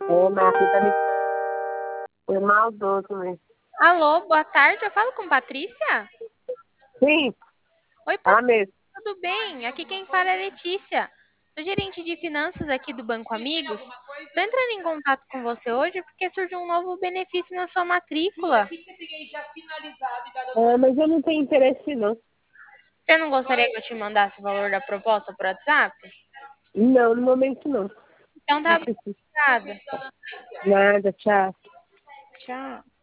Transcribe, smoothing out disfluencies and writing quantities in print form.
Ô, minha filha tá me... Foi maldoso, né? Alô, boa tarde. Eu falo com Patrícia? Sim, Oi, ela Patrícia, mesmo. tudo bem? Aqui quem fala é Letícia. Sou gerente de finanças aqui do Banco Amigos. Estou entrando em contato com você hoje porque surgiu um novo benefício na sua matrícula. Ah, mas eu não tenho interesse, não. Você não gostaria que eu te mandasse o valor da proposta por WhatsApp? Não, no momento não. Então Não tá bom, preciso. obrigada. Nada, tchau. Tchau.